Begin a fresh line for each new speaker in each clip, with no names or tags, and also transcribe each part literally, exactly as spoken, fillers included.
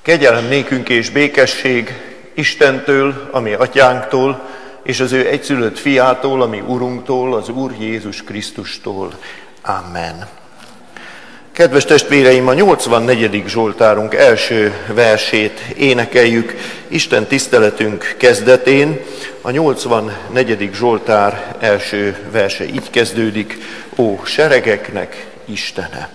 Kegyelem nékünk és békesség Istentől, ami atyánktól, és az ő egyszülött fiától, ami Urunktól, az Úr Jézus Krisztustól. Amen. Kedves testvéreim, a nyolcvannegyedik Zsoltárunk első versét énekeljük Isten tiszteletünk kezdetén. A nyolcvannegyedik Zsoltár első verse így kezdődik: Ó, seregeknek Istene!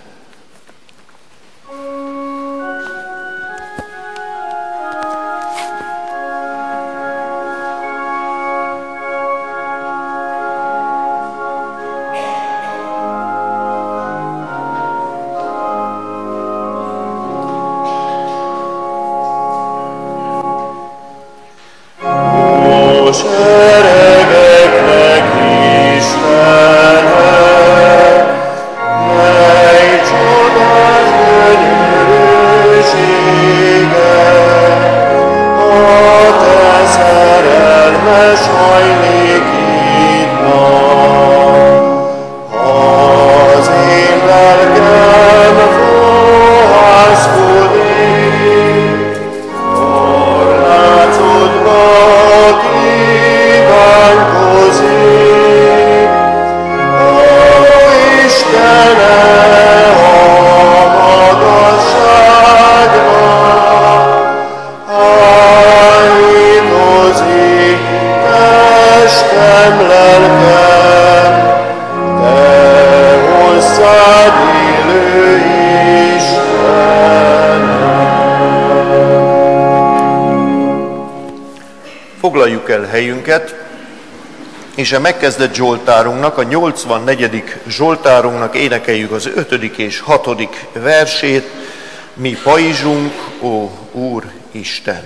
Foglaljuk el helyünket, és a megkezdett Zsoltárunknak, a nyolcvannegyedik Zsoltárunknak énekeljük az ötödik és hatodik versét. Mi pajzsunk, ó Úr Isten!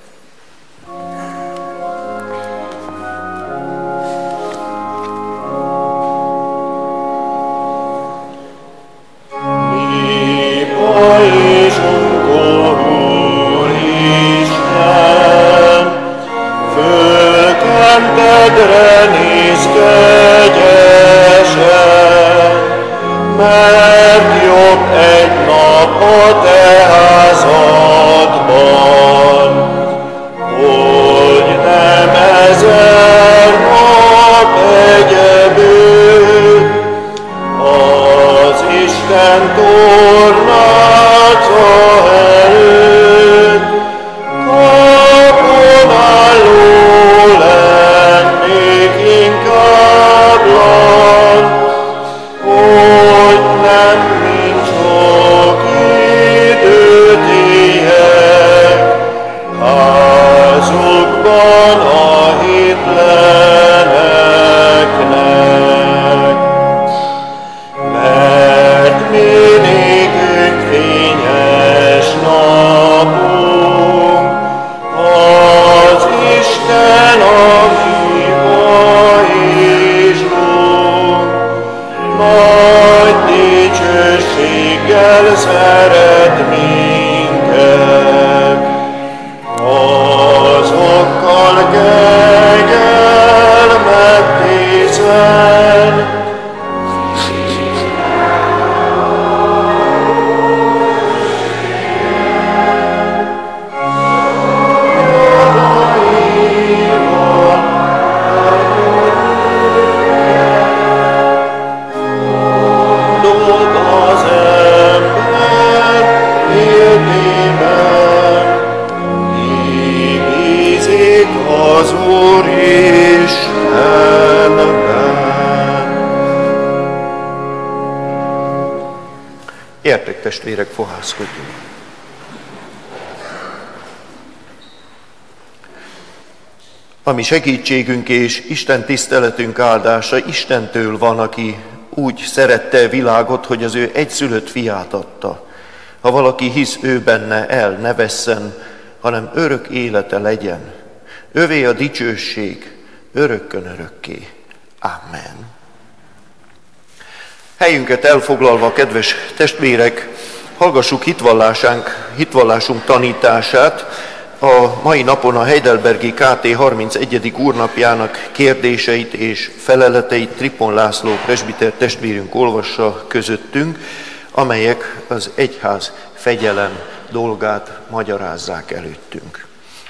Gyertek, testvérek, fohászkodjunk! Ami segítségünk és Isten tiszteletünk áldása Istentől van, aki úgy szerette a világot, hogy az ő egyszülött fiát adta. Ha valaki hisz ő benne, el ne vesszen, hanem örök élete legyen. Övé a dicsőség örökkön örökké. Amen. Helyünket elfoglalva, kedves testvérek, hallgassuk hitvallásunk, hitvallásunk tanítását. A mai napon a Heidelbergi ká té harmincegyedik úrnapjának kérdéseit és feleleteit Tripon László presbiter testvérünk olvassa közöttünk, amelyek az egyház fegyelem dolgát magyarázzák előttünk.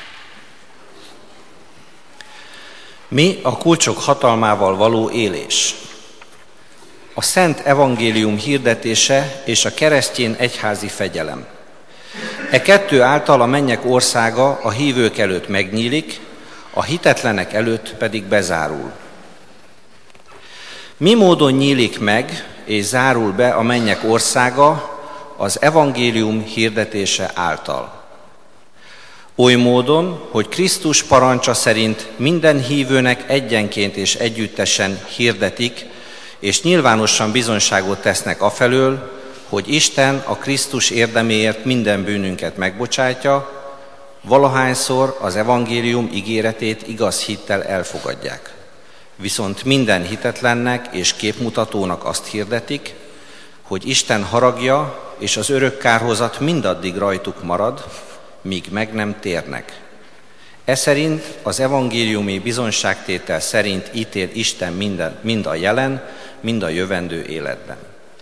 Mi a kulcsok hatalmával való élés? A Szent Evangélium hirdetése és a keresztény egyházi fegyelem. E kettő által a mennyek országa a hívők előtt megnyílik, a hitetlenek előtt pedig bezárul. Mi módon nyílik meg és zárul be a mennyek országa az evangélium hirdetése által? Oly módon, hogy Krisztus parancsa szerint minden hívőnek egyenként és együttesen hirdetik, és nyilvánosan bizonyságot tesznek afelől, hogy Isten a Krisztus érdeméért minden bűnünket megbocsátja, valahányszor az evangélium ígéretét igaz hittel elfogadják. Viszont minden hitetlennek és képmutatónak azt hirdetik, hogy Isten haragja és az örök kárhozat mindaddig rajtuk marad, míg meg nem térnek. E szerint az evangéliumi bizonyságtétel szerint ítél Isten minden, mind a jelen, mind a jövendő életben.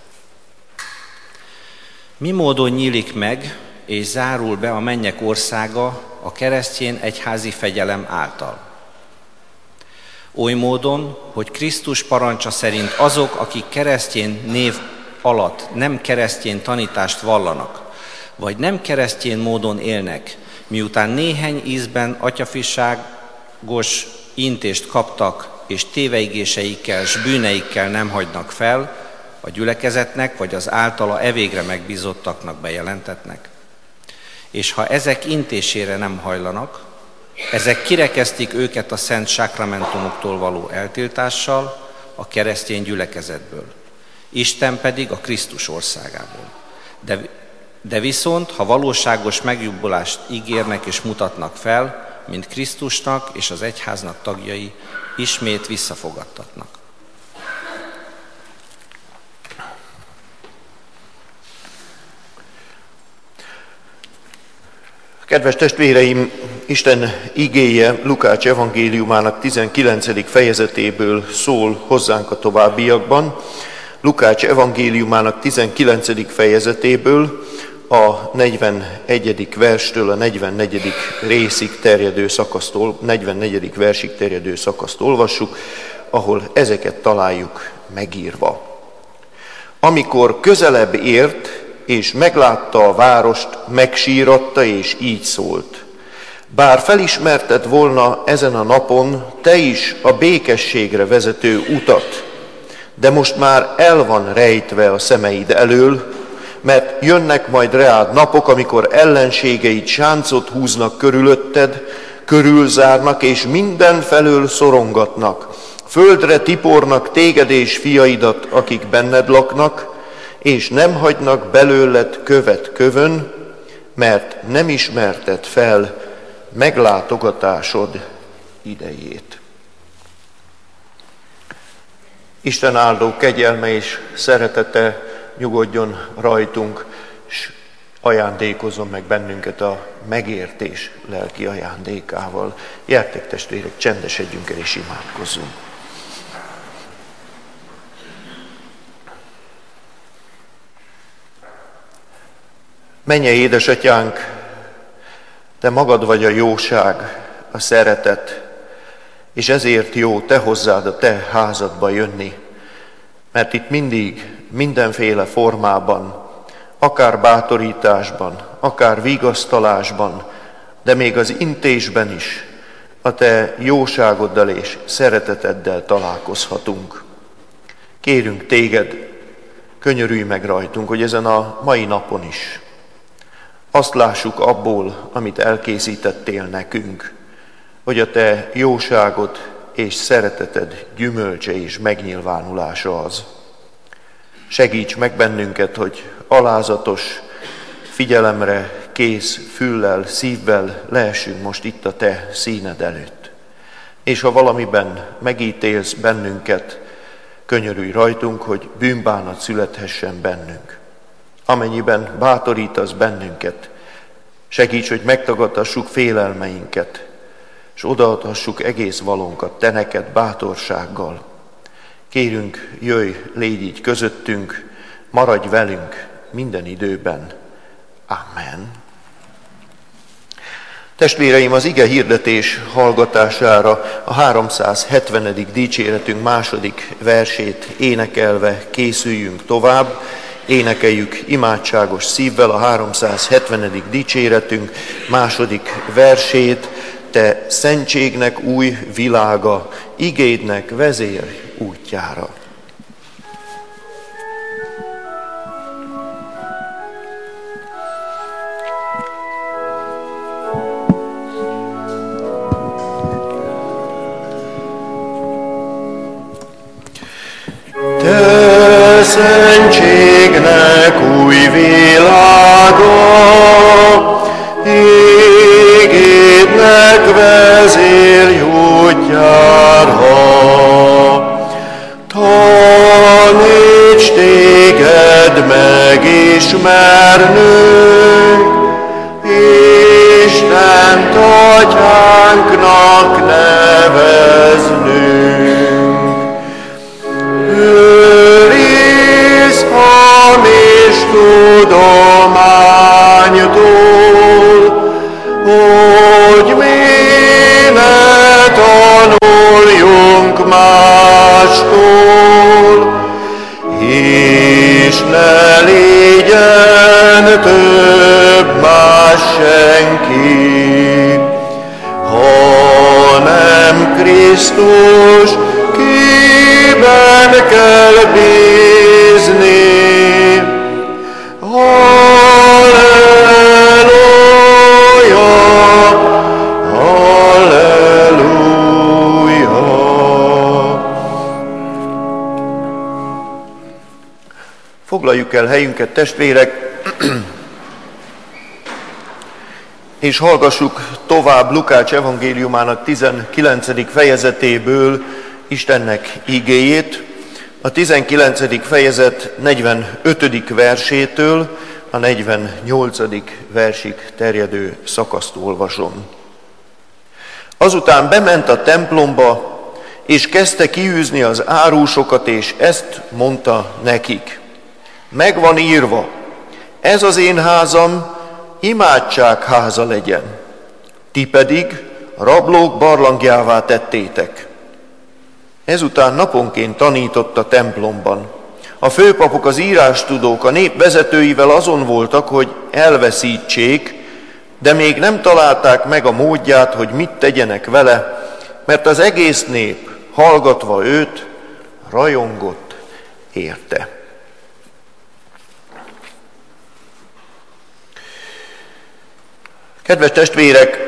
Mi módon nyílik meg és zárul be a mennyek országa a keresztény egyházi fegyelem által? Oly módon, hogy Krisztus parancsa szerint azok, akik keresztény név alatt nem keresztény tanítást vallanak, vagy nem keresztény módon élnek, miután néhány ízben atyafiságos intést kaptak, és téveigéseikkel s bűneikkel nem hagynak fel, a gyülekezetnek, vagy az általa evégre megbízottaknak bejelentetnek. És ha ezek intésére nem hajlanak, ezek kirekesztik őket a szent sákramentumoktól való eltiltással a keresztény gyülekezetből, Isten pedig a Krisztus országából. De, de viszont, ha valóságos megjobbulást ígérnek és mutatnak fel, mint Krisztusnak és az egyháznak tagjai, ismét visszafogadtatnak.
Kedves testvéreim, Isten igéje Lukács evangéliumának tizenkilencedik fejezetéből szól hozzánk a továbbiakban. Lukács evangéliumának tizenkilencedik fejezetéből a negyvenegyedik verstől a negyvennegyedik részig terjedő szakasztól, negyvennegyedik versig terjedő szakaszt olvassuk, ahol ezeket találjuk megírva. Amikor közelebb ért, és meglátta a várost, megsíratta, és így szólt: bár felismerted volna ezen a napon te is a békességre vezető utat, de most már el van rejtve a szemeid elől, mert jönnek majd reád napok, amikor ellenségeid sáncot húznak körülötted, körülzárnak, és mindenfelől szorongatnak. Földre tipornak téged és fiaidat, akik benned laknak, és nem hagynak belőled követ kövön, mert nem ismerted fel meglátogatásod idejét. Isten áldó kegyelme és szeretete nyugodjon rajtunk, és ajándékozzon meg bennünket a megértés lelki ajándékával. Gyertek testvérek, csendesedjünk el és imádkozzunk. Mennyei édesatyánk, te magad vagy a jóság, a szeretet, és ezért jó te hozzád a te házadba jönni, mert itt mindig, mindenféle formában, akár bátorításban, akár vigasztalásban, de még az intésben is a te jóságoddal és szereteteddel találkozhatunk. Kérünk téged, könyörülj meg rajtunk, hogy ezen a mai napon is azt lássuk abból, amit elkészítettél nekünk, hogy a te jóságod és szereteted gyümölcse és megnyilvánulása az. Segíts meg bennünket, hogy alázatos figyelemre, kész füllel, szívvel lehessünk most itt a te színed előtt. És ha valamiben megítélsz bennünket, könyörülj rajtunk, hogy bűnbánat születhessen bennünk. Amennyiben bátorítasz bennünket, segíts, hogy megtagadhassuk félelmeinket, és odaadhassuk egész valónkat te neked bátorsággal. Kérünk, jöjj, légy így közöttünk, maradj velünk minden időben. Amen. Testvéreim, az ige hirdetés hallgatására a háromszázhetvenedik dicséretünk második versét énekelve készüljünk tovább. Énekeljük imádságos szívvel a háromszázhetvenedik dicséretünk második versét. Te szentségnek új világa, igédnek vezér útjára.
Te szentségnek új világa, igédnek vezérj útjára. Taníts téged megismernünk, Istent atyánknak neveznünk. Őrizd hamis tudománytól, hogy mi ne tanuljunk mástól, és ne legyen több más senki, hanem Krisztus, kiben kell bízni. Halleluja, halleluja.
Foglaljuk el helyünket, testvérek, és hallgassuk tovább Lukács evangéliumának tizenkilencedik fejezetéből Istennek igéjét, a tizenkilencedik fejezet negyvenötödik versétől a negyvennyolcadik versig terjedő szakaszt olvasom. Azután bement a templomba, és kezdte kiűzni az árusokat, és ezt mondta nekik: megvan írva, ez az én házam imádság háza legyen, ti pedig rablók barlangjává tettétek. Ezután naponként tanított a templomban. A főpapok, az írástudók, a nép vezetőivel azon voltak, hogy elveszítsék, de még nem találták meg a módját, hogy mit tegyenek vele, mert az egész nép, hallgatva őt, rajongott érte. Kedves testvérek,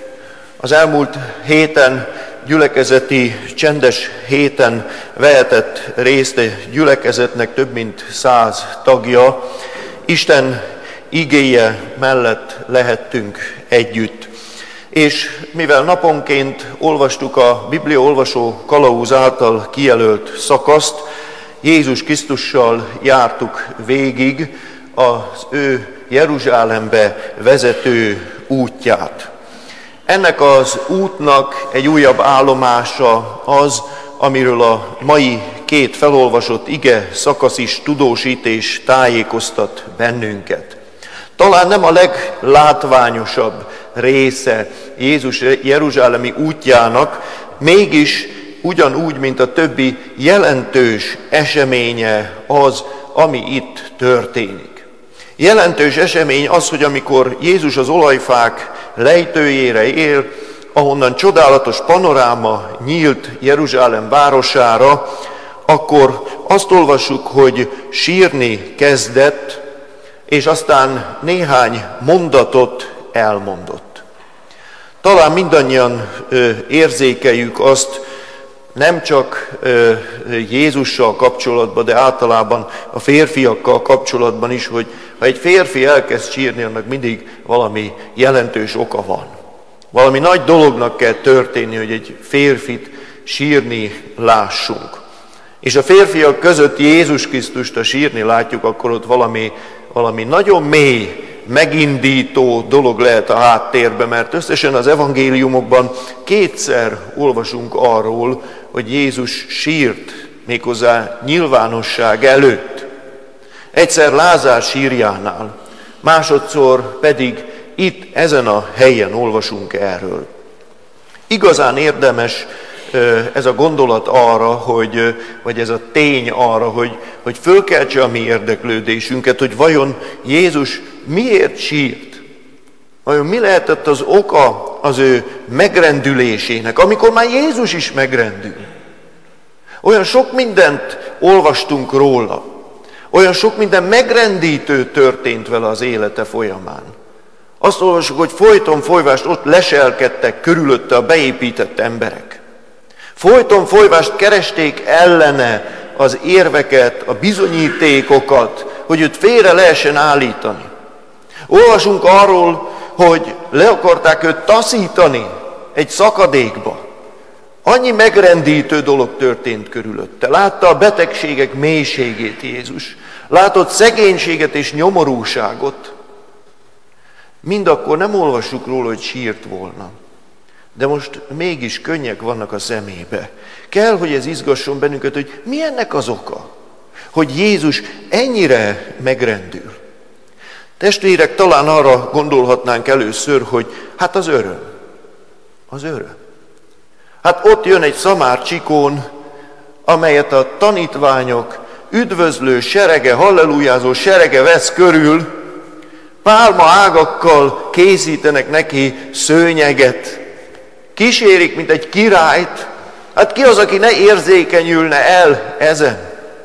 az elmúlt héten, gyülekezeti csendes héten vehetett részt a gyülekezetnek több mint száz tagja. Isten igéje mellett lehettünk együtt. És mivel naponként olvastuk a Biblia olvasó kalauz által kijelölt szakaszt, Jézus Krisztussal jártuk végig az ő Jeruzsálembe vezető útját. Ennek az útnak egy újabb állomása az, amiről a mai két felolvasott ige szakasz is tudósít és tájékoztat bennünket. Talán nem a leglátványosabb része Jézus jeruzsálemi útjának, mégis ugyanúgy, mint a többi jelentős eseménye az, ami itt történik. Jelentős esemény az, hogy amikor Jézus az olajfák lejtőjére ér, ahonnan csodálatos panoráma nyílt Jeruzsálem városára, akkor azt olvassuk, hogy sírni kezdett, és aztán néhány mondatot elmondott. Talán mindannyian ö, érzékeljük azt, nem csak ö, Jézussal kapcsolatban, de általában a férfiakkal kapcsolatban is, hogy ha egy férfi elkezd sírni, annak mindig valami jelentős oka van. Valami nagy dolognak kell történni, hogy egy férfit sírni lássunk. És a férfiak között Jézus Krisztust, ha sírni látjuk, akkor ott valami, valami nagyon mély, megindító dolog lehet a háttérben, mert összesen az evangéliumokban kétszer olvasunk arról, hogy Jézus sírt, méghozzá nyilvánosság előtt. Egyszer Lázár sírjánál, másodszor pedig itt, ezen a helyen olvasunk erről. Igazán érdemes ez a gondolat arra, hogy, vagy ez a tény arra, hogy, hogy fölkeltse a mi érdeklődésünket, hogy vajon Jézus miért sírt? Vajon mi lehetett az oka az ő megrendülésének, amikor már Jézus is megrendül? Olyan sok mindent olvastunk róla, olyan sok minden megrendítő történt vele az élete folyamán. Azt olvasjuk, hogy folyton folyvást ott leselkedtek körülötte a beépített emberek. Folyton folyvást keresték ellene az érveket, a bizonyítékokat, hogy őt félre lehessen állítani. Olvasunk arról, hogy le akarták őt taszítani egy szakadékba. Annyi megrendítő dolog történt körülötte. Látta a betegségek mélységét Jézus. Látott szegénységet és nyomorúságot. Mindakkor nem olvassuk róla, hogy sírt volna. De most mégis könnyek vannak a szemébe. Kell, hogy ez izgasson bennünket, hogy mi ennek az oka? Hogy Jézus ennyire megrendül. Testvérek, talán arra gondolhatnánk először, hogy hát az öröm. Az öröm. Hát ott jön egy szamár csikón, amelyet a tanítványok üdvözlő serege, hallelujázó serege vesz körül, pálma ágakkal készítenek neki szőnyeget, kísérik, mint egy királyt. Hát ki az, aki ne érzékenyülne el ezen?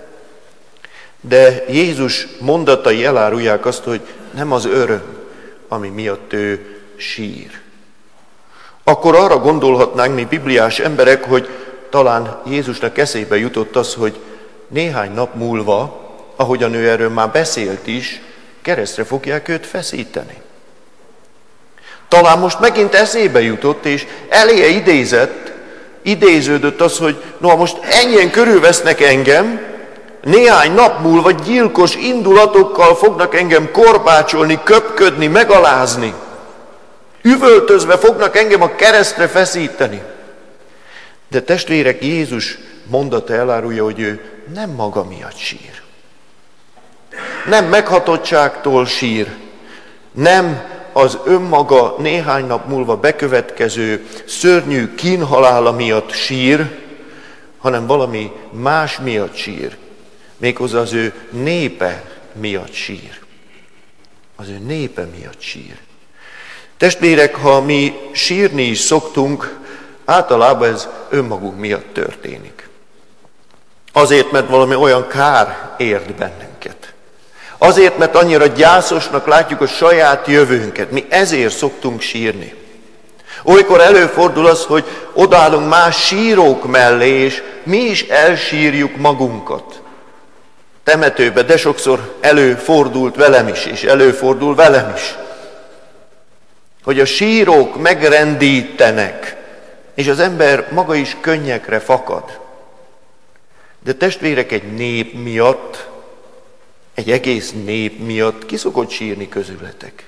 De Jézus mondatai elárulják azt, hogy nem az öröm, ami miatt ő sír. Akkor arra gondolhatnánk mi bibliás emberek, hogy talán Jézusnak eszébe jutott az, hogy néhány nap múlva, ahogyan ő erről már beszélt is, keresztre fogják őt feszíteni. Talán most megint eszébe jutott, és eléje idézett, idéződött az, hogy no, most ennyien körülvesznek engem, néhány nap múlva gyilkos indulatokkal fognak engem korbácsolni, köpködni, megalázni. Üvöltözve fognak engem a keresztre feszíteni. De testvérek, Jézus mondata elárulja, hogy ő nem maga miatt sír. Nem meghatottságtól sír, nem az önmaga néhány nap múlva bekövetkező szörnyű kínhalála miatt sír, hanem valami más miatt sír. Méghozzá az ő népe miatt sír. Az ő népe miatt sír. Testvérek, ha mi sírni is szoktunk, általában ez önmagunk miatt történik. Azért, mert valami olyan kár ért bennünket. Azért, mert annyira gyászosnak látjuk a saját jövőnket. Mi ezért szoktunk sírni. Olykor előfordul az, hogy odaállunk más sírók mellé, és mi is elsírjuk magunkat. Temetőbe, de sokszor előfordult velem is, és előfordul velem is. Hogy a sírók megrendítenek, és az ember maga is könnyekre fakad. De testvérek, egy nép miatt, egy egész nép miatt ki szokott sírni közületek?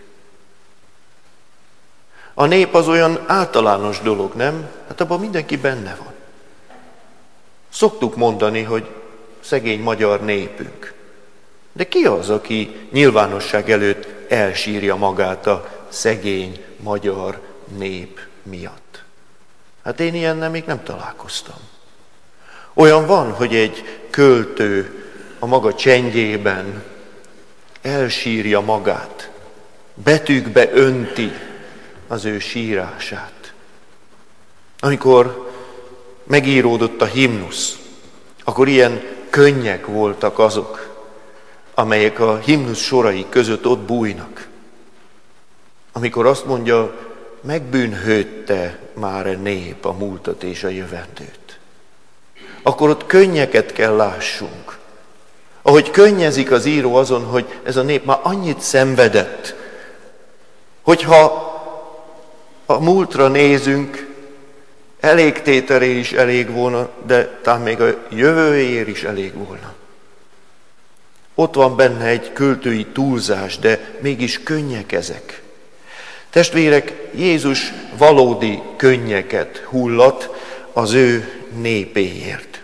A nép az olyan általános dolog, nem? Hát abban mindenki benne van. Szoktuk mondani, hogy szegény magyar népünk. De ki az, aki nyilvánosság előtt elsírja magát a szegény magyar nép miatt? Hát én ilyennel még nem találkoztam. Olyan van, hogy egy költő a maga csendjében elsírja magát, betűkbe önti az ő sírását. Amikor megíródott a himnusz, akkor ilyen könnyek voltak azok, amelyek a himnusz sorai között ott bújnak. Amikor azt mondja, megbűnhődte már a nép a múltat és a jövendőt. Akkor ott könnyeket kell lássunk. Ahogy könnyezik az író azon, hogy ez a nép már annyit szenvedett, hogyha a múltra nézünk, elégtételé is elég volna, de talán még a jövőjéért is elég volna. Ott van benne egy költői túlzás, de mégis könnyek ezek. Testvérek, Jézus valódi könnyeket hullat az ő népéért.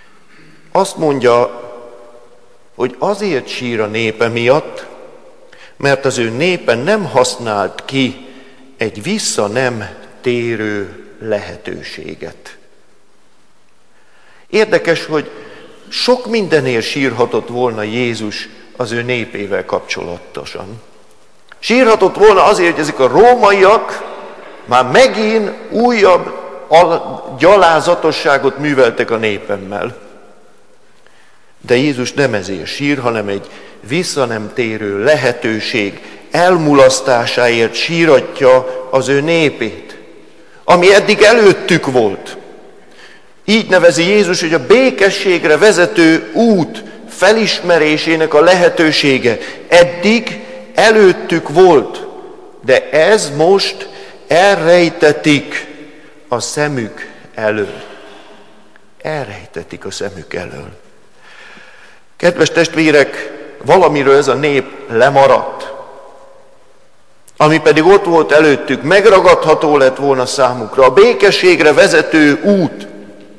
Azt mondja, hogy azért sír a népe miatt, mert az ő népe nem használt ki egy vissza nem térő lehetőséget. Érdekes, hogy sok mindenért sírhatott volna Jézus az ő népével kapcsolatosan. Sírhatott volna azért, hogy ezek a rómaiak már megint újabb gyalázatosságot műveltek a népemmel. De Jézus nem ezért sír, hanem egy vissza nem térő lehetőség elmulasztásáért síratja az ő népét, ami eddig előttük volt. Így nevezi Jézus, hogy a békességre vezető út felismerésének a lehetősége eddig előttük volt, de ez most elrejtetik a szemük elől. Elrejtetik a szemük elől. Kedves testvérek, valamiről ez a nép lemaradt, ami pedig ott volt előttük, megragadható lett volna számukra, a békességre vezető út.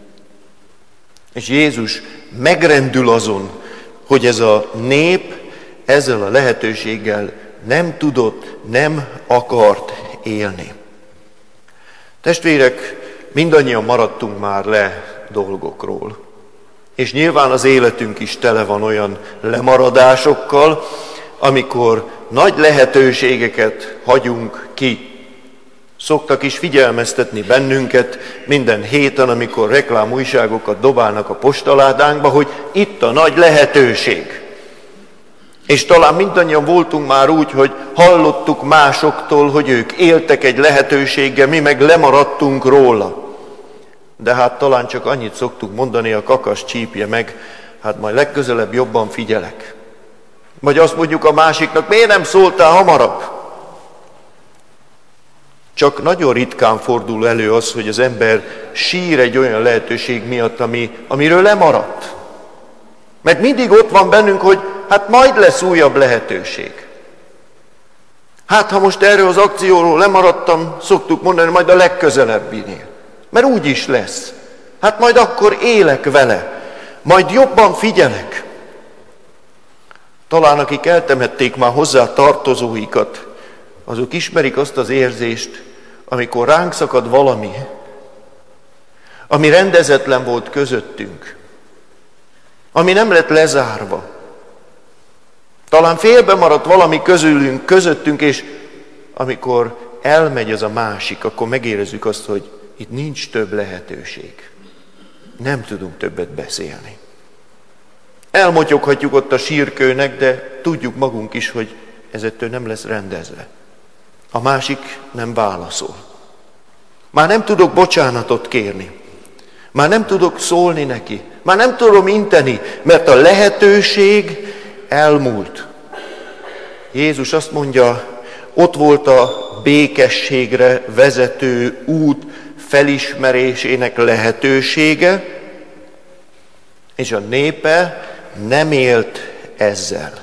És Jézus megrendül azon, hogy ez a nép ezzel a lehetőséggel nem tudott, nem akart élni. Testvérek, mindannyian maradtunk már le dolgokról. És nyilván az életünk is tele van olyan lemaradásokkal, amikor nagy lehetőségeket hagyunk ki. Szoktak is figyelmeztetni bennünket minden héten, amikor reklámújságokat dobálnak a postaládánkba, hogy itt a nagy lehetőség. És talán mindannyian voltunk már úgy, hogy hallottuk másoktól, hogy ők éltek egy lehetőséggel, mi meg lemaradtunk róla. De hát talán csak annyit szoktuk mondani, a kakas csípje meg, hát majd legközelebb jobban figyelek. Vagy azt mondjuk a másiknak, miért nem szóltál hamarabb? Csak nagyon ritkán fordul elő az, hogy az ember sír egy olyan lehetőség miatt, ami, amiről lemaradt. Mert mindig ott van bennünk, hogy hát majd lesz újabb lehetőség. Hát ha most erről az akcióról lemaradtam, szoktuk mondani, majd a legközelebbinél. Mert úgy is lesz. Hát majd akkor élek vele. Majd jobban figyelek. Talán akik eltemették már hozzá tartozóikat, azok ismerik azt az érzést, amikor ránk szakad valami, ami rendezetlen volt közöttünk, ami nem lett lezárva. Talán félbe maradt valami közülünk, közöttünk, és amikor elmegy az a másik, akkor megérezzük azt, hogy itt nincs több lehetőség. Nem tudunk többet beszélni. Elmotyoghatjuk ott a sírkőnek, de tudjuk magunk is, hogy ez ettől nem lesz rendezve. A másik nem válaszol. Már nem tudok bocsánatot kérni. Már nem tudok szólni neki. Már nem tudom inteni, mert a lehetőség elmúlt. Jézus azt mondja, ott volt a békességre vezető út felismerésének lehetősége, és a népe nem élt ezzel.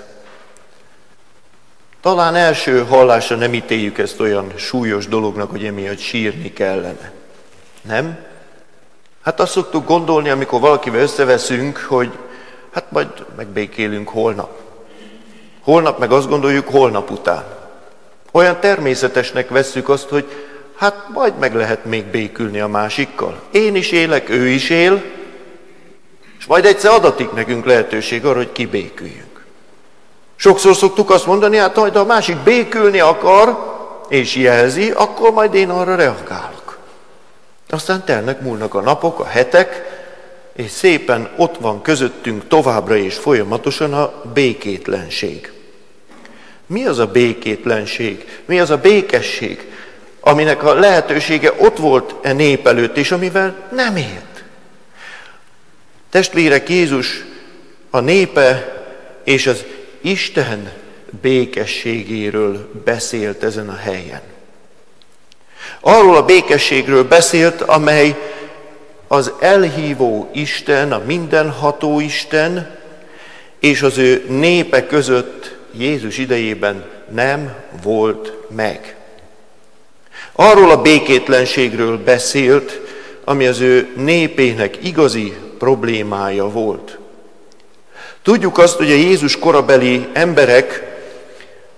Talán első hallásra nem ítéljük ezt olyan súlyos dolognak, hogy emiatt sírni kellene. Nem? Hát azt szoktuk gondolni, amikor valakivel összeveszünk, hogy hát majd megbékélünk holnap. Holnap meg azt gondoljuk holnap után. Olyan természetesnek vesszük azt, hogy hát majd meg lehet még békülni a másikkal. Én is élek, ő is él, és majd egyszer adatik nekünk lehetőség arra, hogy kibéküljünk. Sokszor szoktuk azt mondani, hát majd ha a másik békülni akar, és jelzi, akkor majd én arra reagálok. Aztán telnek, múlnak a napok, a hetek, és szépen ott van közöttünk továbbra is folyamatosan a békétlenség. Mi az a békétlenség? Mi az a békesség, aminek a lehetősége ott volt e nép előtt, és amivel nem élt? Testvérek, Jézus a népe és az Isten békességéről beszélt ezen a helyen. Arról a békességről beszélt, amely az elhívó Isten, a mindenható Isten és az ő népe között Jézus idejében nem volt meg. Arról a békétlenségről beszélt, ami az ő népének igazi problémája volt. Tudjuk azt, hogy a Jézus korabeli emberek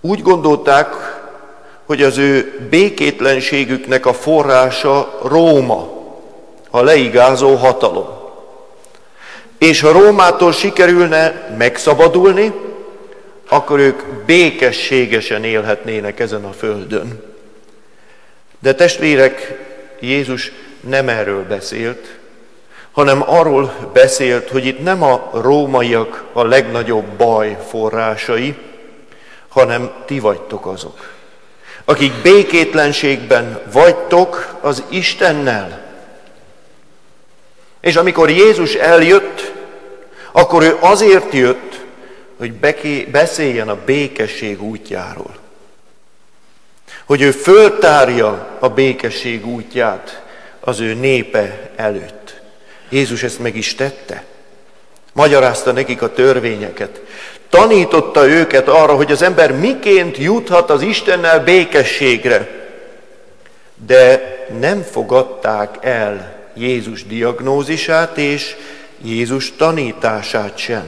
Úgy gondolták, hogy az ő békétlenségüknek a forrása Róma, a leigázó hatalom. És ha Rómától sikerülne megszabadulni, akkor ők békességesen élhetnének ezen a földön. De testvérek, Jézus nem erről beszélt, hanem arról beszélt, hogy itt nem a rómaiak a legnagyobb baj forrásai, hanem ti vagytok azok, akik békétlenségben vagytok az Istennel. És amikor Jézus eljött, akkor ő azért jött, hogy beszéljen a békesség útjáról. Hogy ő föltárja a békesség útját az ő népe előtt. Jézus ezt meg is tette. Magyarázta nekik a törvényeket. Tanította őket arra, hogy az ember miként juthat az Istennel békességre. De nem fogadták el Jézus diagnózisát és Jézus tanítását sem.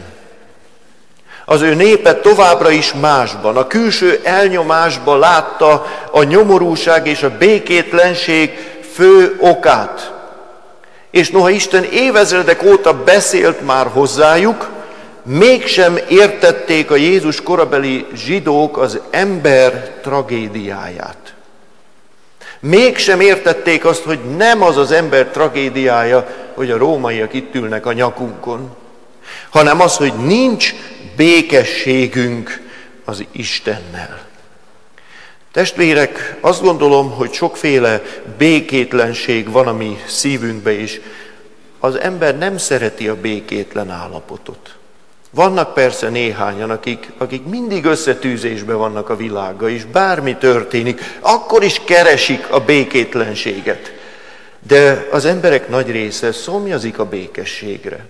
Az ő népe továbbra is másban, a külső elnyomásban látta a nyomorúság és a békétlenség fő okát. És noha Isten évezredek óta beszélt már hozzájuk, mégsem értették a Jézus korabeli zsidók az ember tragédiáját. Mégsem értették azt, hogy nem az az ember tragédiája, hogy a rómaiak itt ülnek a nyakunkon, hanem az, hogy nincs békességünk az Istennel. Testvérek, azt gondolom, hogy sokféle békétlenség van a mi szívünkbe is. Az ember nem szereti a békétlen állapotot. Vannak persze néhányan, akik, akik mindig összetűzésben vannak a világgal, és bármi történik, akkor is keresik a békétlenséget. De az emberek nagy része szomjazik a békességre,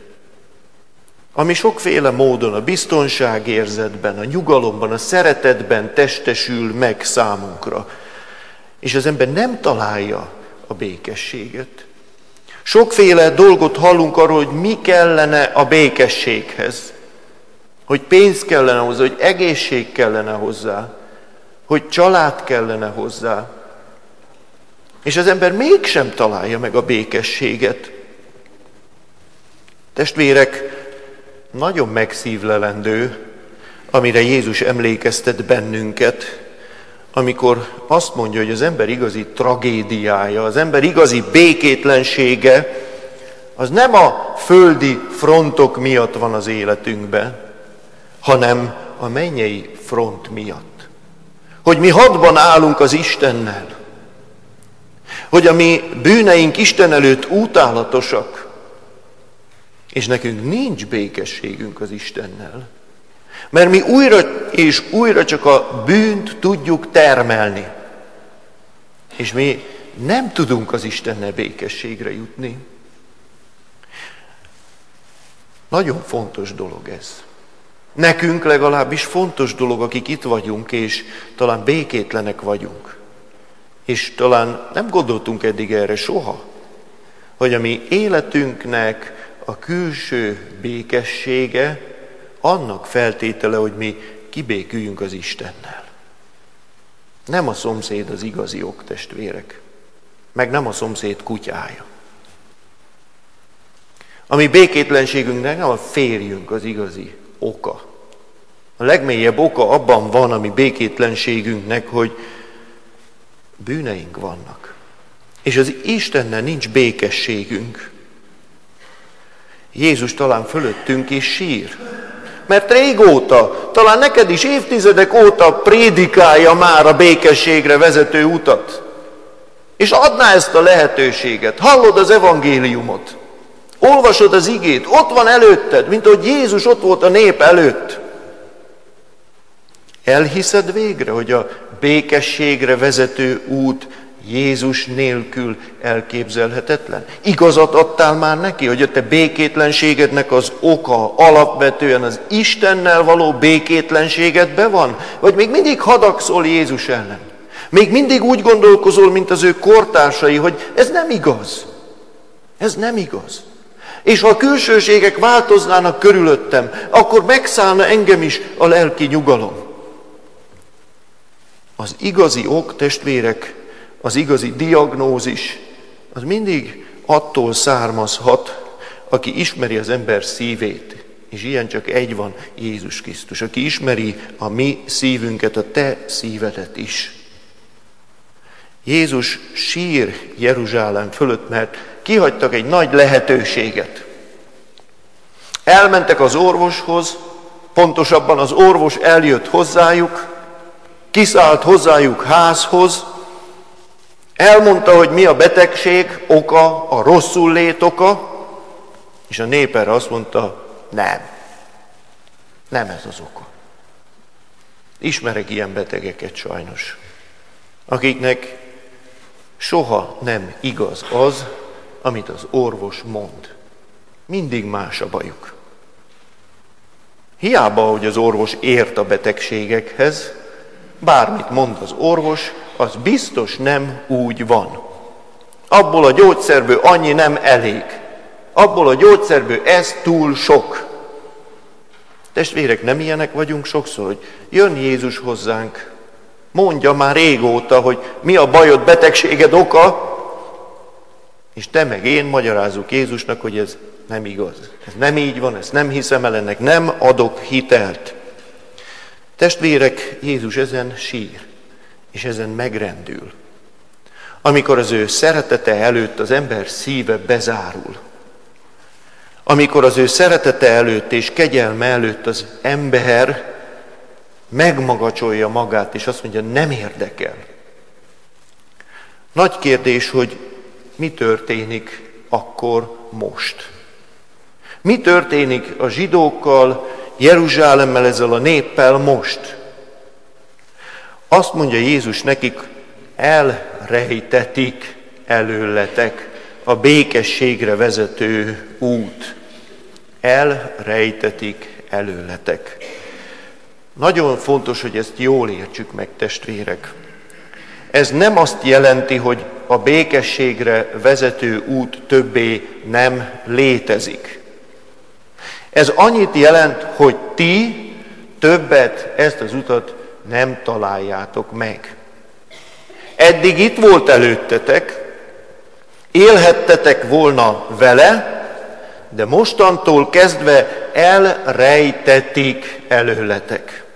ami sokféle módon a biztonságérzetben, a nyugalomban, a szeretetben testesül meg számunkra. És az ember nem találja a békességet. Sokféle dolgot hallunk arról, hogy mi kellene a békességhez. Hogy pénz kellene hozzá, hogy egészség kellene hozzá, hogy család kellene hozzá. És az ember mégsem találja meg a békességet. Testvérek, nagyon megszívlelendő, amire Jézus emlékeztet bennünket, amikor azt mondja, hogy az ember igazi tragédiája, az ember igazi békétlensége, az nem a földi frontok miatt van az életünkben, hanem a mennyei front miatt. Hogy mi hadban állunk az Istennel, hogy a mi bűneink Isten előtt utálatosak, és nekünk nincs békességünk az Istennel. Mert mi újra és újra csak a bűnt tudjuk termelni. És mi nem tudunk az Istennel békességre jutni. Nagyon fontos dolog ez. Nekünk legalábbis fontos dolog, akik itt vagyunk, és talán békétlenek vagyunk. És talán nem gondoltunk eddig erre soha, hogy a mi életünknek a külső békessége annak feltétele, hogy mi kibéküljünk az Istennel. Nem a szomszéd az igazi ok, testvérek, meg nem a szomszéd kutyája. A mi békétlenségünknek nem a férjünk az igazi oka. A legmélyebb oka abban van a mi békétlenségünknek, hogy bűneink vannak. És az Istennel nincs békességünk. Jézus talán fölöttünk is sír. Mert régóta, talán neked is évtizedek óta prédikálja már a békességre vezető utat. És adná ezt a lehetőséget. Hallod az evangéliumot. Olvasod az igét. Ott van előtted, mint ahogy Jézus ott volt a nép előtt. Elhiszed végre, hogy a békességre vezető út Jézus nélkül elképzelhetetlen? Igazat adtál már neki, hogy a te békétlenségednek az oka alapvetően az Istennel való békétlenségedben van? Vagy még mindig hadakszol Jézus ellen? Még mindig úgy gondolkozol, mint az ő kortársai, hogy ez nem igaz. Ez nem igaz. És ha a külsőségek változnának körülöttem, akkor megszállna engem is a lelki nyugalom. Az igazi ok, testvérek, az igazi diagnózis, az mindig attól származhat, aki ismeri az ember szívét. És ilyen csak egy van, Jézus Krisztus, aki ismeri a mi szívünket, a te szívedet is. Jézus sír Jeruzsálem fölött, mert kihagytak egy nagy lehetőséget. Elmentek az orvoshoz, pontosabban az orvos eljött hozzájuk, kiszállt hozzájuk házhoz, elmondta, hogy mi a betegség oka, a rosszul lét oka, és a nép erre azt mondta, nem. Nem ez az oka. Ismerek ilyen betegeket sajnos, akiknek soha nem igaz az, amit az orvos mond. Mindig más a bajuk. Hiába, hogy az orvos ért a betegségekhez, bármit mond az orvos, az biztos nem úgy van. Abból a gyógyszerből annyi nem elég. Abból a gyógyszerből ez túl sok. Testvérek, nem ilyenek vagyunk sokszor, hogy jön Jézus hozzánk, mondja már régóta, hogy mi a bajod, betegséged oka, és te meg én magyarázzuk Jézusnak, hogy ez nem igaz. Ez nem így van, ezt nem hiszem el, ennek nem adok hitelt. Testvérek, Jézus ezen sír, és ezen megrendül. Amikor az ő szeretete előtt az ember szíve bezárul, amikor az ő szeretete előtt és kegyelme előtt az ember megmagacsolja magát, és azt mondja, nem érdekel. Nagy kérdés, hogy mi történik akkor most? Mi történik a zsidókkal, Jeruzsálemmel, ezzel a néppel most? Azt mondja Jézus nekik, elrejtetik előletek a békességre vezető út. Elrejtetik előletek. Nagyon fontos, hogy ezt jól értsük meg, testvérek. Ez nem azt jelenti, hogy a békességre vezető út többé nem létezik. Ez annyit jelent, hogy ti többet ezt az utat nem találjátok meg. Eddig itt volt előttetek, élhettetek volna vele, de mostantól kezdve elrejtetik előletek.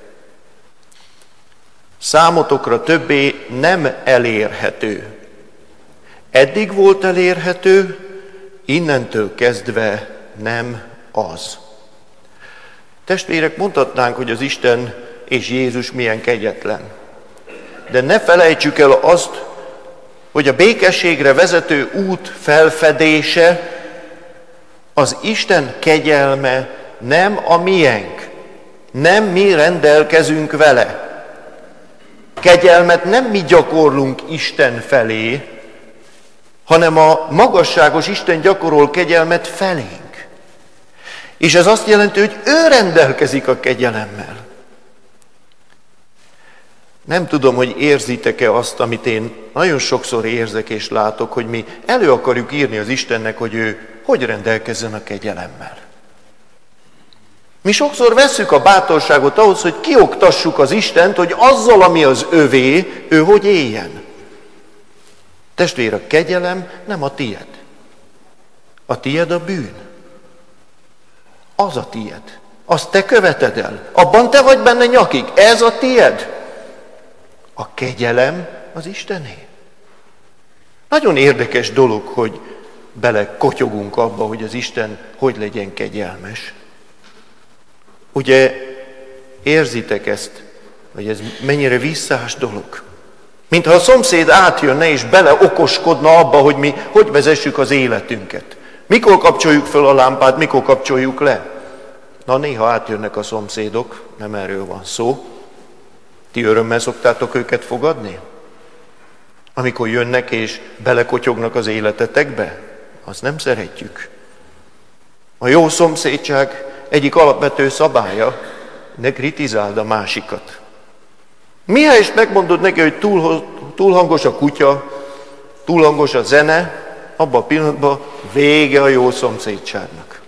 Számotokra többé nem elérhető. Eddig volt elérhető, innentől kezdve nem az. Testvérek, mondhatnánk, hogy az Isten és Jézus milyen kegyetlen. De ne felejtsük el azt, hogy a békességre vezető út felfedése, az Isten kegyelme nem a miénk. Nem mi rendelkezünk vele. Kegyelmet nem mi gyakorlunk Isten felé, hanem a magasságos Isten gyakorol kegyelmet felénk. És ez azt jelenti, hogy ő rendelkezik a kegyelemmel. Nem tudom, hogy érzitek-e azt, amit én nagyon sokszor érzek és látok, hogy mi elő akarjuk írni az Istennek, hogy ő hogy rendelkezzen a kegyelemmel. Mi sokszor vesszük a bátorságot ahhoz, hogy kioktassuk az Istent, hogy azzal, ami az övé, ő hogy éljen. Testvér, a kegyelem nem a tied. A tied a bűn. Az a tied. Azt te követed el. Abban te vagy benne nyakig. Ez a tied. A kegyelem az Istené. Nagyon érdekes dolog, hogy belekotyogunk abba, hogy az Isten hogy legyen kegyelmes. Ugye érzitek ezt, hogy ez mennyire visszás dolog? Mintha a szomszéd átjönne és beleokoskodna abba, hogy mi hogy vezessük az életünket. Mikor kapcsoljuk fel a lámpát, mikor kapcsoljuk le? Na, néha átjönnek a szomszédok, nem erről van szó. Ti örömmel szoktátok őket fogadni? Amikor jönnek és belekotyognak az életetekbe? Azt nem szeretjük. A jó szomszédság egyik alapvető szabálya, ne kritizáld a másikat. Mihelyest megmondod neki, hogy túl, túl hangos a kutya, túl hangos a zene, abban a pillanatban vége a jó szomszédságnak.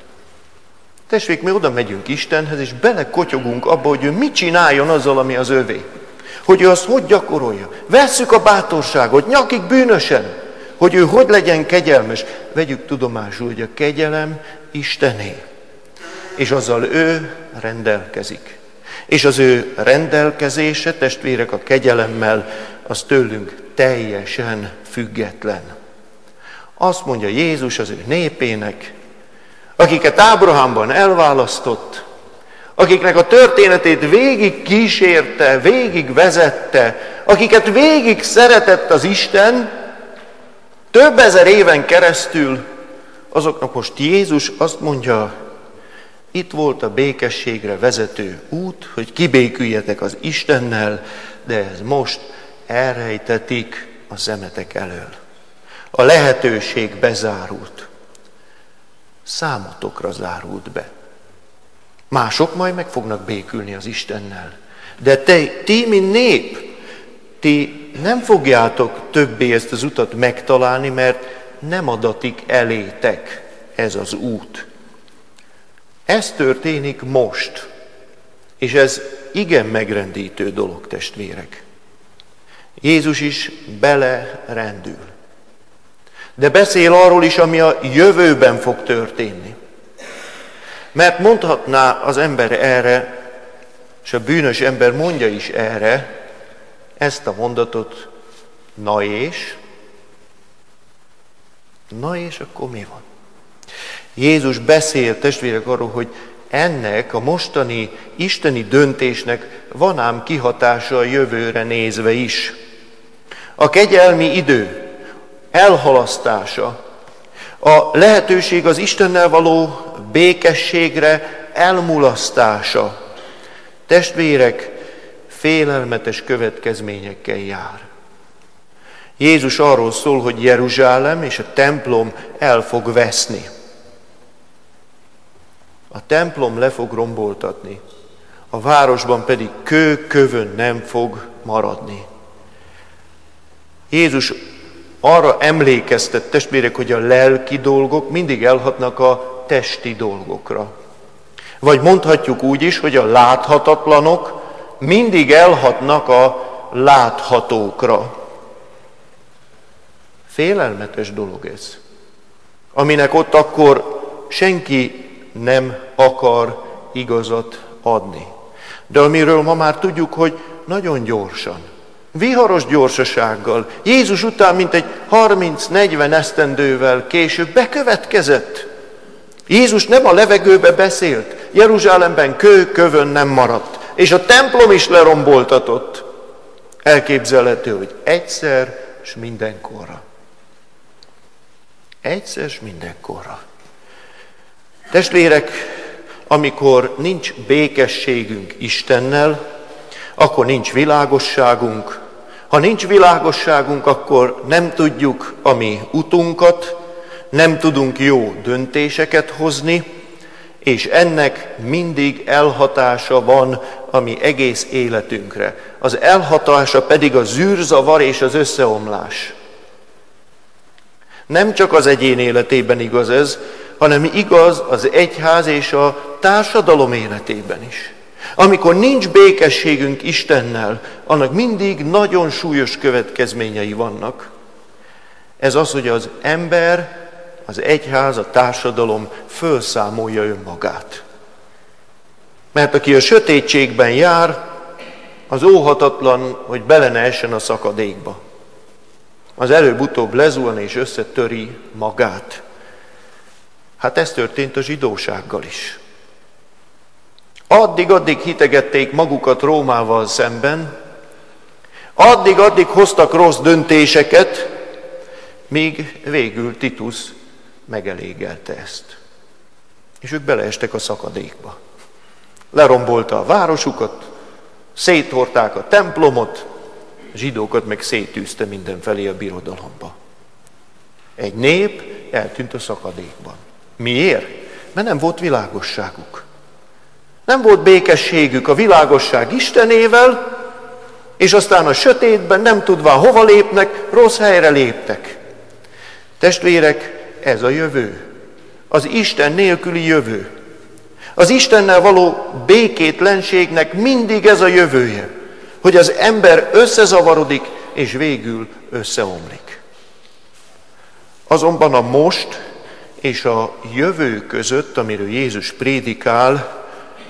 Tessék, mi oda megyünk Istenhez, és belekotyogunk abba, hogy ő mit csináljon azzal, ami az övé. hogy ő azt hogy gyakorolja. Vesszük a bátorságot, nyakig bűnösen, hogy ő hogy legyen kegyelmes. Vegyük tudomásul, hogy a kegyelem Istené, és azzal ő rendelkezik. És az ő rendelkezése, testvérek, a kegyelemmel, az tőlünk teljesen független. Azt mondja Jézus az ő népének, akiket Ábrahámban elválasztott, akiknek a történetét végig kísérte, végig vezette, akiket végig szeretett az Isten, több ezer éven keresztül, azoknak most Jézus azt mondja, itt volt a békességre vezető út, hogy kibéküljetek az Istennel, de ez most elrejtetik a szemetek elől. A lehetőség bezárult. Számotokra zárult be. Mások majd meg fognak békülni az Istennel. De te, ti, mint nép, ti nem fogjátok többé ezt az utat megtalálni, mert nem adatik elétek ez az út. Ez történik most, és ez igen megrendítő dolog, testvérek. Jézus is belerendül. De beszél arról is, ami a jövőben fog történni. Mert mondhatná az ember erre, és a bűnös ember mondja is erre, ezt a mondatot, na és? Na és akkor mi van? Jézus beszél, testvérek, arról, hogy ennek a mostani isteni döntésnek van ám kihatása a jövőre nézve is. A kegyelmi idő elhalasztása, a lehetőség az Istennel való békességre elmulasztása, testvérek, félelmetes következményekkel jár. Jézus arról szól, hogy Jeruzsálem és a templom el fog veszni. A templom le fog romboltatni, a városban pedig kő kövön nem fog maradni. Jézus arra emlékeztet, testvérek, hogy a lelki dolgok mindig elhatnak a testi dolgokra. Vagy mondhatjuk úgy is, hogy a láthatatlanok mindig elhatnak a láthatókra. Félelmetes dolog ez, aminek ott akkor senki nem akar igazat adni. De amiről ma már tudjuk, hogy nagyon gyorsan, viharos gyorsasággal, Jézus után mintegy harminc-negyven esztendővel később bekövetkezett. Jézus nem a levegőbe beszélt, Jeruzsálemben kő kövön nem maradt, és a templom is leromboltatott. Elképzelhető, hogy egyszer és mindenkorra. Egyszer és mindenkorra. Testvérek, amikor nincs békességünk Istennel, akkor nincs világosságunk. Ha nincs világosságunk, akkor nem tudjuk a mi utunkat, nem tudunk jó döntéseket hozni, és ennek mindig elhatása van a mi egész életünkre. Az elhatása pedig a zűrzavar és az összeomlás. Nem csak az egyén életében igaz ez, hanem igaz az egyház és a társadalom életében is. Amikor nincs békességünk Istennel, annak mindig nagyon súlyos következményei vannak. Ez az, hogy az ember, az egyház, a társadalom fölszámolja önmagát. Mert aki a sötétségben jár, az óhatatlan, hogy bele ne essen a szakadékba. Az előbb-utóbb lezuhan és összetöri magát. Hát ez történt a zsidósággal is. Addig-addig hitegették magukat Rómával szemben, addig-addig hoztak rossz döntéseket, míg végül Titus megelégelte ezt. És ők beleestek a szakadékba. Lerombolta a városukat, széthordták a templomot, a zsidókat meg szétűzte mindenfelé a birodalomba. Egy nép eltűnt a szakadékban. Miért? Mert nem volt világosságuk. Nem volt békességük a világosság Istenével, és aztán a sötétben nem tudván hova lépnek, rossz helyre léptek. Testvérek, ez a jövő. Az Isten nélküli jövő. Az Istennel való békétlenségnek mindig ez a jövője. hogy az ember összezavarodik, és végül összeomlik. Azonban a most és a jövő között, amiről Jézus prédikál,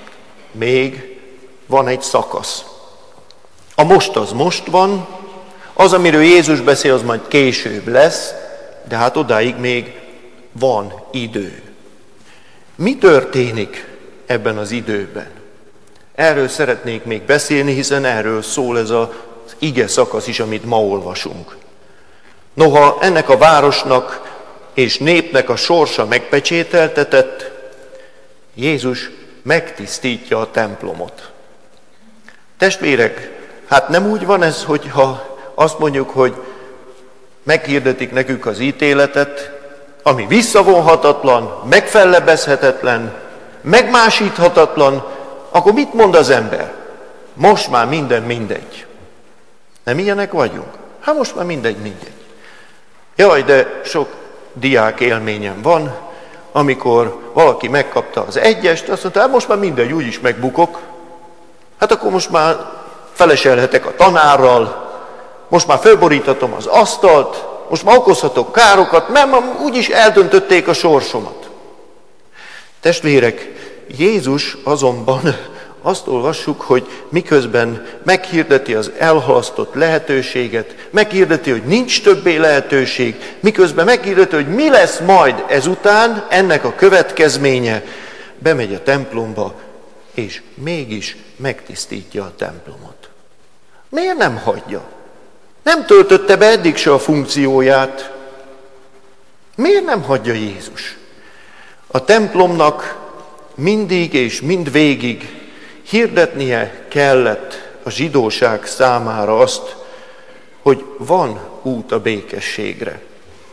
még van egy szakasz. A most az most van, az, amiről Jézus beszél, az majd később lesz, de hát odáig még van idő. Mi történik ebben az időben? Erről szeretnék még beszélni, hiszen erről szól ez az ige szakasz is, amit ma olvasunk. Noha ennek a városnak és népnek a sorsa megpecsételtetett, Jézus megtisztítja a templomot. Testvérek, hát nem úgy van ez, hogyha azt mondjuk, hogy meghirdetik nekünk az ítéletet, ami visszavonhatatlan, megfellebezhetetlen, megmásíthatatlan, akkor mit mond az ember? Most már minden mindegy. Nem ilyenek vagyunk? Hát most már mindegy, mindegy. Jaj, de sok diák élményem van, amikor valaki megkapta az egyest, azt mondta, hát most már mindegy, úgyis megbukok. Hát akkor most már feleselhetek a tanárral, most már fölboríthatom az asztalt, most már okozhatok károkat, mert már úgyis eldöntötték a sorsomat. Testvérek, Jézus azonban azt olvassuk, hogy miközben meghirdeti az elhalasztott lehetőséget, meghirdeti, hogy nincs többé lehetőség, miközben meghirdeti, hogy mi lesz majd ezután, ennek a következménye, bemegy a templomba, és mégis megtisztítja a templomot. Miért nem hagyja? Nem töltötte be eddig se a funkcióját. Miért nem hagyja Jézus? A templomnak mindig és mindvégig hirdetnie kellett a zsidóság számára azt, hogy van út a békességre.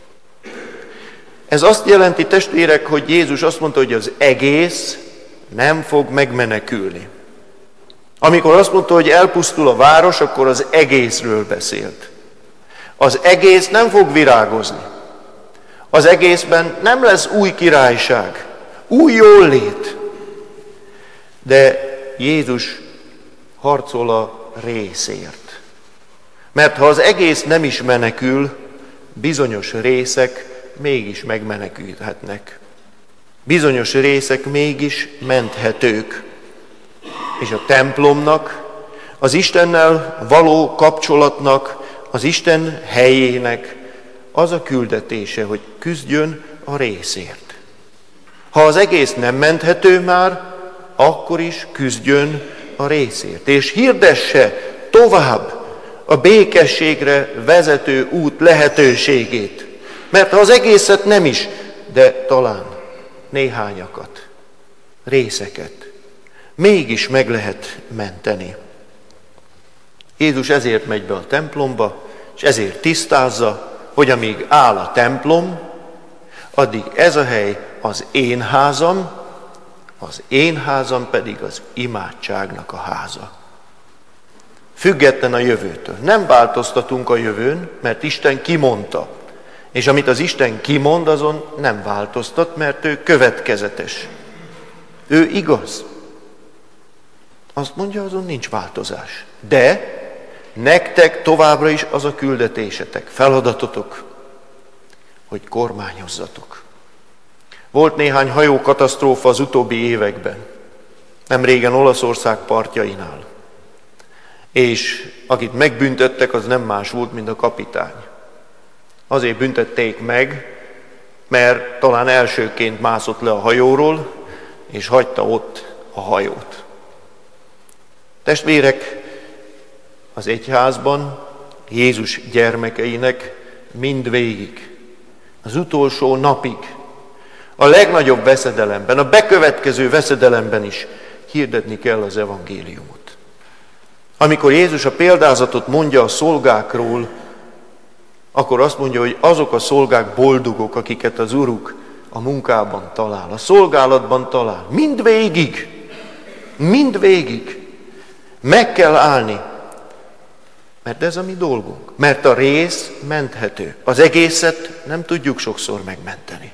Ez azt jelenti, testvérek, hogy Jézus azt mondta, hogy az egész nem fog megmenekülni. Amikor azt mondta, hogy elpusztul a város, akkor az egészről beszélt. Az egész nem fog virágozni. Az egészben nem lesz új királyság, új jólét. De Jézus harcol a részért. Mert ha az egész nem is menekül, bizonyos részek mégis megmenekülhetnek. Bizonyos részek mégis menthetők. És a templomnak, az Istennel való kapcsolatnak, az Isten helyének az a küldetése, hogy küzdjön a részért. Ha az egész nem menthető már, akkor is küzdjön a részért. És hirdesse tovább a békességre vezető út lehetőségét. Mert ha az egészet nem is, de talán néhányakat, részeket mégis meg lehet menteni. Jézus ezért megy be a templomba, és ezért tisztázza, hogy amíg áll a templom, addig ez a hely az én házam, az én házam pedig az imádságnak a háza. Független a jövőtől. Nem változtatunk a jövőn, mert Isten kimondta. És amit az Isten kimond, azon nem változtat, mert ő következetes. Ő igaz. Azt mondja, azon nincs változás. De nektek továbbra is az a küldetésetek, feladatotok, hogy kormányozzatok. Volt néhány hajókatasztrófa az utóbbi években, nem régen Olaszország partjainál. És akit megbüntettek, az nem más volt, mint a kapitány. Azért büntették meg, mert talán elsőként mászott le a hajóról, és hagyta ott a hajót. Testvérek, az egyházban Jézus gyermekeinek mindvégig, az utolsó napig, a legnagyobb veszedelemben, a bekövetkező veszedelemben is hirdetni kell az evangéliumot. Amikor Jézus a példázatot mondja a szolgákról, akkor azt mondja, hogy azok a szolgák boldogok, akiket az Uruk a munkában talál, a szolgálatban talál. Mindvégig, mindvégig meg kell állni, mert ez a mi dolgunk. Mert a rész menthető. Az egészet nem tudjuk sokszor megmenteni.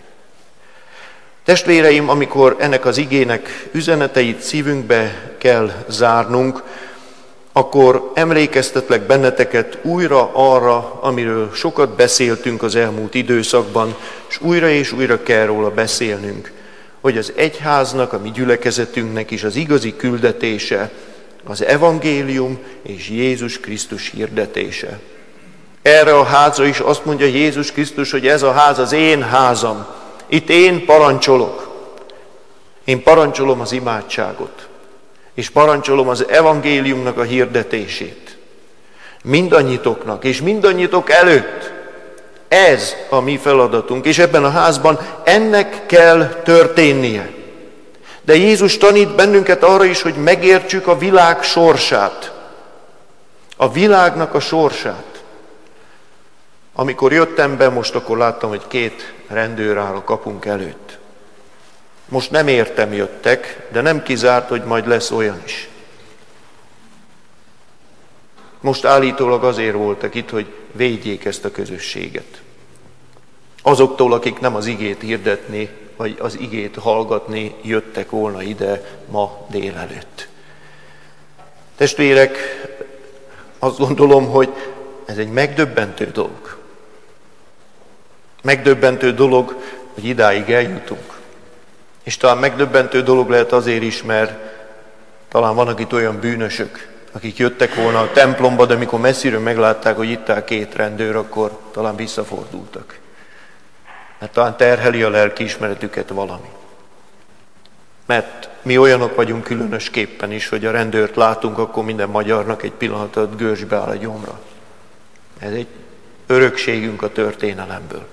Testvéreim, amikor ennek az igének üzeneteit szívünkbe kell zárnunk, akkor emlékeztetlek benneteket újra arra, amiről sokat beszéltünk az elmúlt időszakban, és újra és újra kell róla beszélnünk, hogy az egyháznak, a mi gyülekezetünknek is az igazi küldetése az evangélium és Jézus Krisztus hirdetése. Erre a házra is azt mondja Jézus Krisztus, hogy ez a ház az én házam. Itt én parancsolok. Én parancsolom az imádságot, és parancsolom az evangéliumnak a hirdetését. Mindannyitoknak, és mindannyitok előtt ez a mi feladatunk, és ebben a házban ennek kell történnie. De Jézus tanít bennünket arra is, hogy megértsük a világ sorsát. A világnak a sorsát. Amikor jöttem be, most akkor láttam, hogy két rendőr áll a kapunk előtt. Most nem értem jöttek, de nem kizárt, hogy majd lesz olyan is. Most állítólag azért voltak itt, hogy védjék ezt a közösséget. Azoktól, akik nem az igét hirdetni, vagy az igét hallgatni jöttek volna ide ma délelőtt. Testvérek, azt gondolom, hogy ez egy megdöbbentő dolog. Megdöbbentő dolog, hogy idáig eljutunk. És talán megdöbbentő dolog lehet azért is, mert talán vannak itt olyan bűnösök, akik jöttek volna a templomba, de amikor messziről meglátták, hogy itt áll két rendőr, akkor talán visszafordultak. Mert talán terheli a lelkiismeretüket valami. Mert mi olyanok vagyunk különösképpen is, hogy a rendőrt látunk, akkor minden magyarnak egy pillanatot görcsbe áll a gyomra. Ez egy örökségünk a történelemből.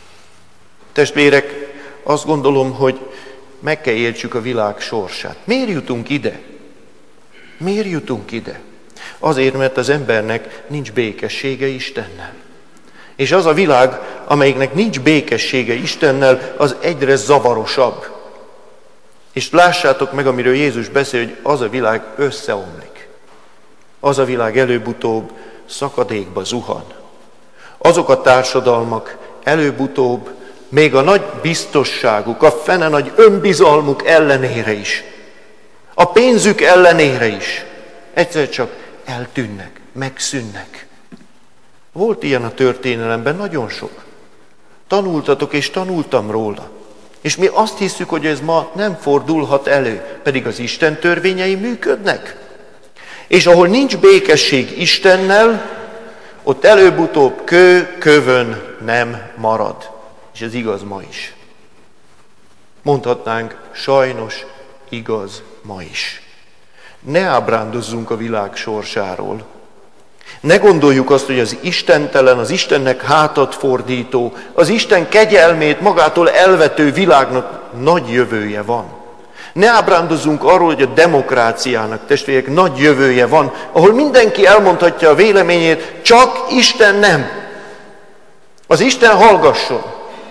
Testvérek, azt gondolom, hogy meg kell értsük a világ sorsát. Miért jutunk ide? Miért jutunk ide? Azért, mert az embernek nincs békessége Istennel. És az a világ, amelyiknek nincs békessége Istennel, az egyre zavarosabb. És lássátok meg, amiről Jézus beszél, hogy az a világ összeomlik. Az a világ előbb-utóbb szakadékba zuhan. Azok a társadalmak előbb-utóbb még a nagy biztosságuk, a fene nagy önbizalmuk ellenére is, a pénzük ellenére is egyszer csak eltűnnek, megszűnnek. Volt ilyen a történelemben nagyon sok. Tanultatok és tanultam róla. És mi azt hiszük, hogy ez ma nem fordulhat elő, pedig az Isten törvényei működnek. És ahol nincs békesség Istennel, ott előbb-utóbb kő kövön nem marad. És ez igaz ma is. Mondhatnánk, sajnos igaz ma is. Ne ábrándozzunk a világ sorsáról. Ne gondoljuk azt, hogy az istentelen, az Istennek hátat fordító, az Isten kegyelmét magától elvető világnak nagy jövője van. Ne ábrándozzunk arról, hogy a demokráciának, testvérek, nagy jövője van, ahol mindenki elmondhatja a véleményét, csak Isten nem. Az Isten hallgasson,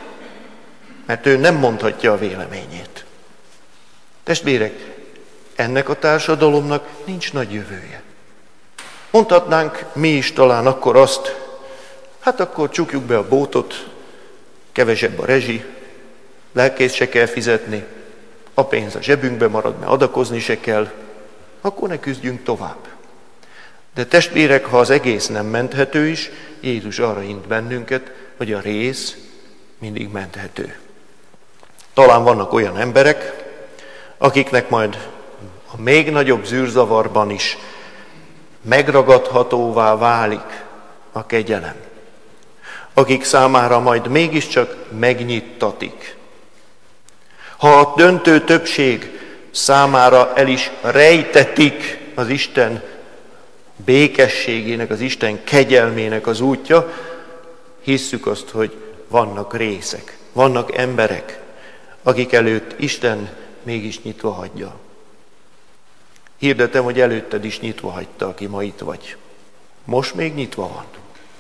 mert ő nem mondhatja a véleményét. Testvérek, ennek a társadalomnak nincs nagy jövője. Mondhatnánk mi is talán akkor azt, hát akkor csukjuk be a bótot, kevesebb a rezsi, lelkészt se kell fizetni, a pénz a zsebünkbe marad, mert adakozni se kell, akkor ne küzdjünk tovább. De testvérek, ha az egész nem menthető is, Jézus arra int bennünket, hogy a rész mindig menthető. Talán vannak olyan emberek, akiknek majd a még nagyobb zűrzavarban is megragadhatóvá válik a kegyelem. Akik számára majd mégiscsak megnyittatik. Ha a döntő többség számára el is rejtetik az Isten békességének, az Isten kegyelmének az útja, hisszük azt, hogy vannak részek, vannak emberek, akik előtt Isten mégis nyitva hagyja. Hirdetem, hogy előtted is nyitva hagyta, aki ma itt vagy. Most még nyitva van.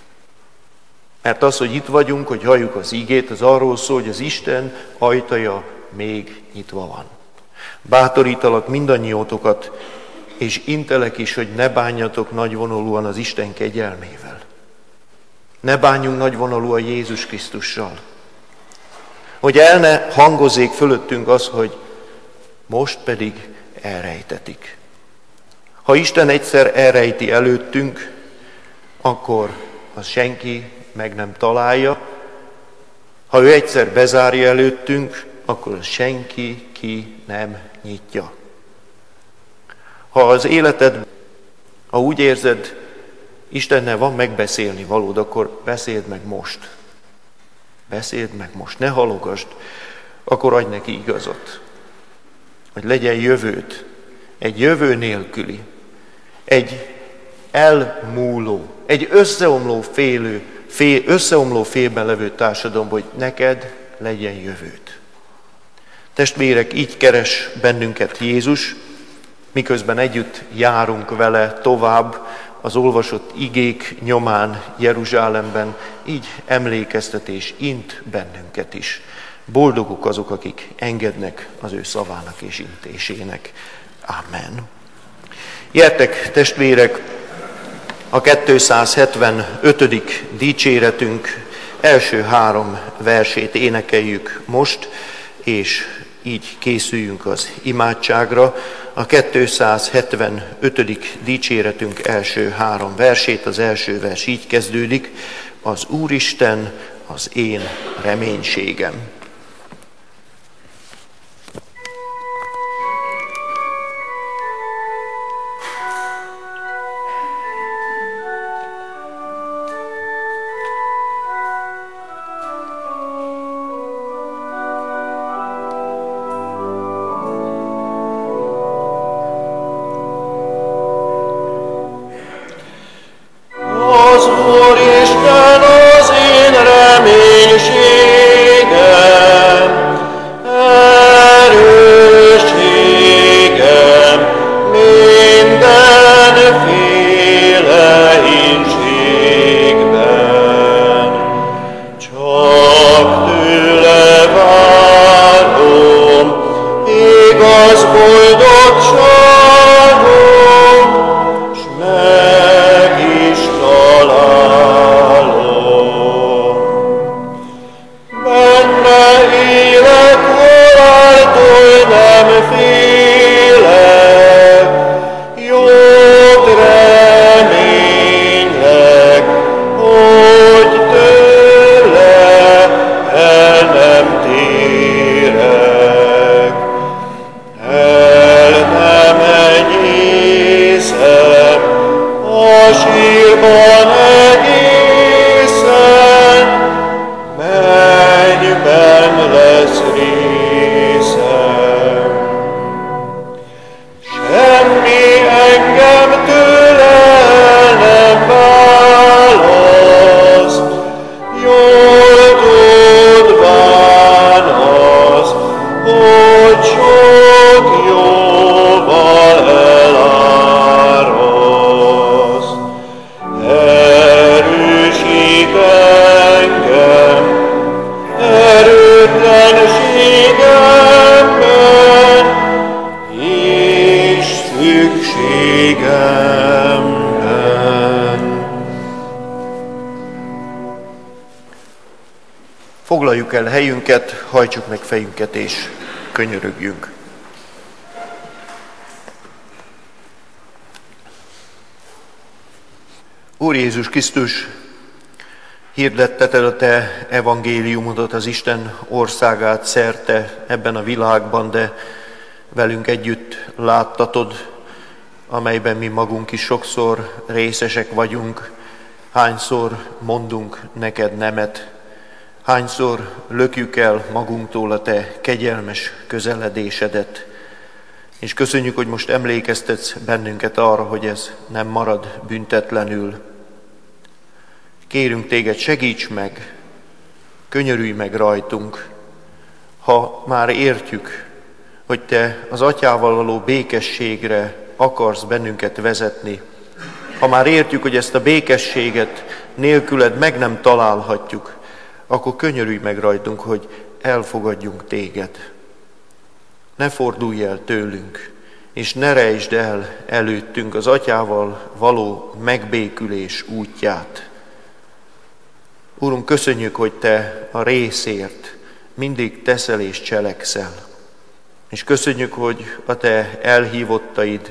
Mert az, hogy itt vagyunk, hogy halljuk az igét, az arról szól, hogy az Isten ajtaja még nyitva van. Bátorítalak mindannyiótokat, és intelek is, hogy ne bánjatok nagyvonalúan az Isten kegyelmével. Ne bánjunk nagyvonalúan Jézus Krisztussal. Hogy el ne hangozzék fölöttünk az, hogy most pedig elrejtetik. Ha Isten egyszer elrejti előttünk, akkor az senki meg nem találja. Ha ő egyszer bezárja előttünk, akkor az senki ki nem nyitja. Ha az életed, ha úgy érzed, Istennel van megbeszélni valód, akkor beszéld meg most. Beszéld meg most, ne halogasd, akkor adj neki igazat. Hogy legyen jövőd, egy jövő nélküli, egy elmúló, egy összeomló félő, fél, összeomló félben levő társadalom, hogy neked legyen jövőd. Testvérek, így keres bennünket Jézus, miközben együtt járunk vele tovább az olvasott igék nyomán Jeruzsálemben, így emlékeztet és int bennünket is. Boldogok azok, akik engednek az ő szavának és intésének. Amen. Gyertek, testvérek, a kétszázhetvenötödik dicséretünk első három versét énekeljük most, és így készüljünk az imádságra. A kétszázhetvenötödik dicséretünk első három versét, az első vers így kezdődik: az Úristen az én reménységem. Foglaljuk el helyünket, hajtsuk meg fejünket és könyörögjünk. Úr Jézus Krisztus, hirdetteted a Te evangéliumodat, az Isten országát szerte ebben a világban, de velünk együtt láttatod, amelyben mi magunk is sokszor részesek vagyunk, hányszor mondunk neked nemet, hányszor lökjük el magunktól a Te kegyelmes közeledésedet, és köszönjük, hogy most emlékeztetsz bennünket arra, hogy ez nem marad büntetlenül. Kérünk Téged, segíts meg, könyörülj meg rajtunk, ha már értjük, hogy Te az Atyával való békességre akarsz bennünket vezetni, ha már értjük, hogy ezt a békességet nélküled meg nem találhatjuk, akkor könyörülj meg rajtunk, hogy elfogadjunk Téged. Ne fordulj el tőlünk, és ne rejtsd el előttünk az Atyával való megbékülés útját. Úrunk, köszönjük, hogy Te a részért mindig teszel és cselekszel. És köszönjük, hogy a Te elhívottaid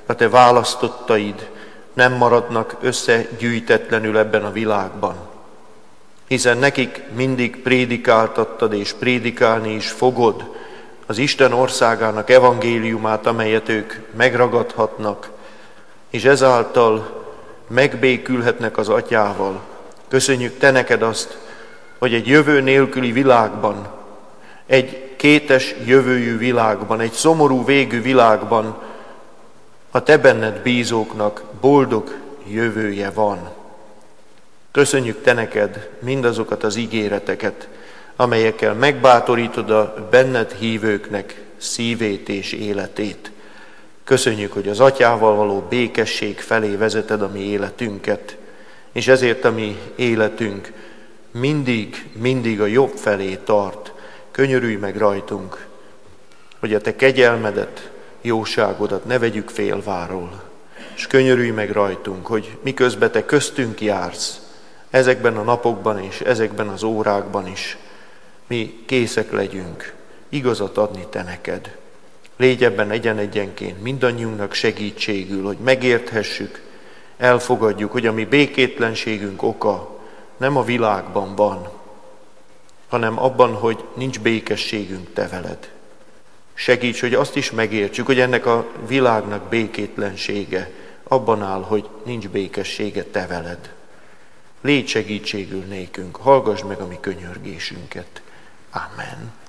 a te választottaid nem maradnak összegyűjtetlenül ebben a világban, hiszen nekik mindig prédikáltattad és prédikálni is fogod az Isten országának evangéliumát, amelyet ők megragadhatnak, és ezáltal megbékülhetnek az Atyával. Köszönjük te neked azt, hogy egy jövő nélküli világban, egy kétes jövőjű világban, egy szomorú végű világban a te benned bízóknak boldog jövője van. Köszönjük te neked mindazokat az ígéreteket, amelyekkel megbátorítod a benned hívőknek szívét és életét. Köszönjük, hogy az Atyával való békesség felé vezeted a mi életünket, és ezért a mi életünk mindig, mindig a jobb felé tart. Könyörülj meg rajtunk, hogy a te kegyelmedet, jóságodat ne vegyük félváról, és könyörülj meg rajtunk, hogy miközben te köztünk jársz, ezekben a napokban és ezekben az órákban is, mi készek legyünk igazat adni te neked. Légy ebben egyen-egyenként mindannyiunknak segítségül, hogy megérthessük, elfogadjuk, hogy a mi békétlenségünk oka nem a világban van, hanem abban, hogy nincs békességünk te veled. Segíts, hogy azt is megértsük, hogy ennek a világnak békétlensége abban áll, hogy nincs békessége te veled. Légy segítségül nékünk, hallgass meg a mi könyörgésünket. Amen.